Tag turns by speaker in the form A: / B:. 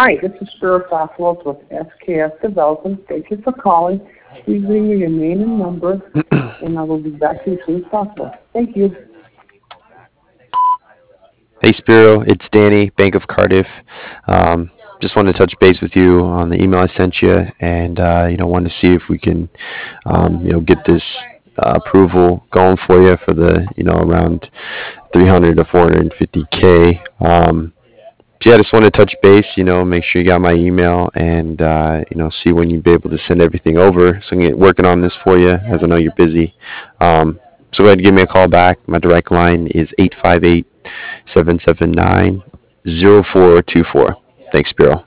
A: Hi, this is Spiro Sophilos with SKS Development. Thank you for calling. Please leave me your name and number, and I will be back to you as soon as possible. Thank you.
B: Hey Spiro, it's Danny, Bank of Cardiff. Um, just wanted to touch base with you on the email I sent you, and wanted to see if we can, get this approval going for you for the, around 300 to 450K. So yeah, I just want to touch base, make sure you got my email and, see when you'd be able to send everything over so I can get working on this for you as I know you're busy. So go ahead and give me a call back. My direct line is 858 779 0424. Thanks, Spiro.